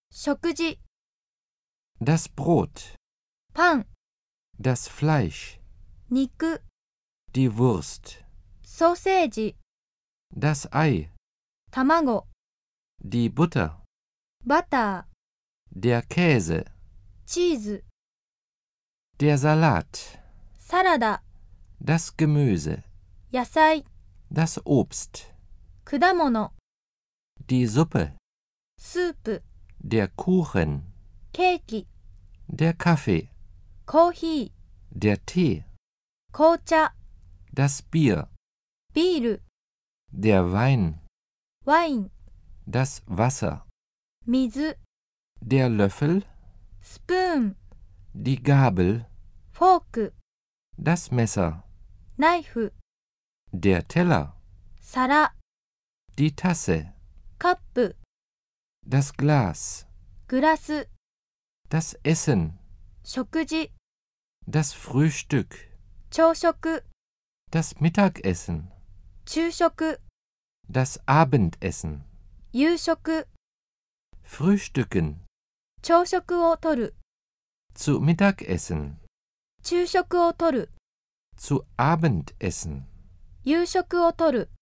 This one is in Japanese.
食事、 das Brot, パン、 das Fleisch, 肉、 die Wurst, ソーセージ、 das Ei, 卵、 die Butter, バター、 der Käse, チーズ、 der Salat, サラダ、 das Gemüse, 野菜、 das Obst, 果物、 die Suppe, スープ、 der Kuchen, ケーキ、 der Kaffee, コーヒー、 der Tee, 紅茶、 das Bier, ビール、 der Wein, ワイン、 das Wasser, 水、 der Löffel, スプーン、 die Gabel, フォーク、 das Messer, ナイフ、 der Teller, 皿、 die Tasse, カップ、 das Glas, グラス、 das Essen, 食事、 das Frühstück, 朝食、 das Mittagessen, 昼食、 das Abendessen, 夕食、 Frühstücken, 朝食をとる、 zu Mittagessen, 昼食をとる、 zu Abendessen. 夕食をとる。